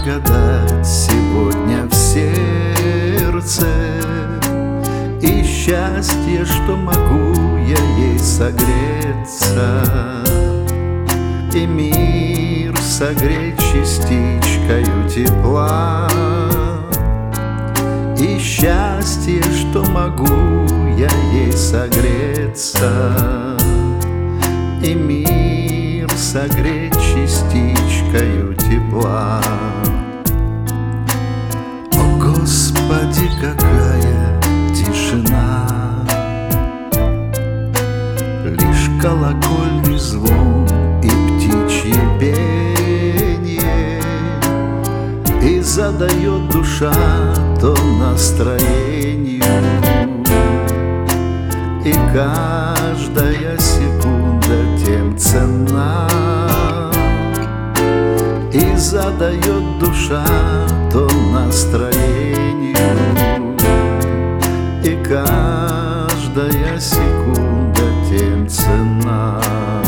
благодать сегодня в сердце, и счастье, что могу я ей согреться, и мир согреть частичкою тепла, и счастье, что могу я ей согреться, и мир согреть частичкою тепла. О, Господи, какая тишина! Лишь колокольный звон и птичье пение, и задает душа тон настроению, и каждая секунда тем ценна, и задает душа тон настроению, и каждая секунда тем ценна.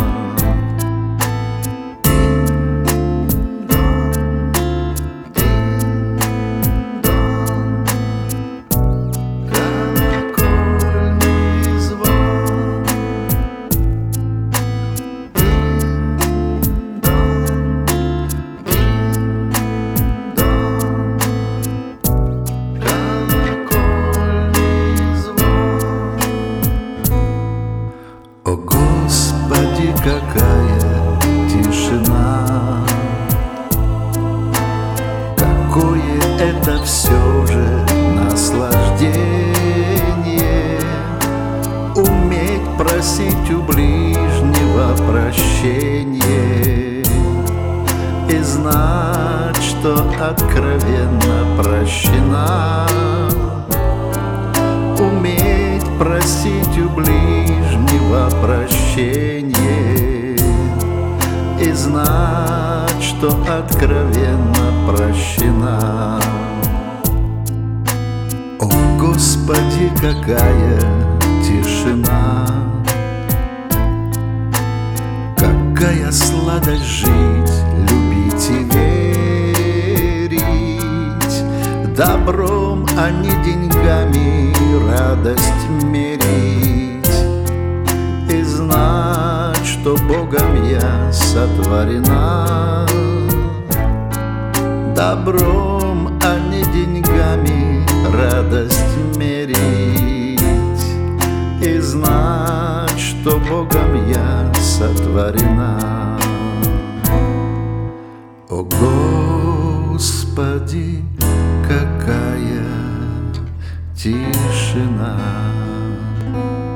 О, Господи, какая тишина! Какое это все же наслаждение уметь просить у ближнего прощения и знать, что откровенно прощена. Уметь просить у ближнего прощения и знать, что откровенно прощена. О, Господи, какая тишина! Какая сладость жить, любить и верить, добром, а не деньгами радость мерить, и знать, что Богом я сотворена, добром, а не деньгами радость мерить, и знать, что Богом я сотворена. О, Господи, какая тишина!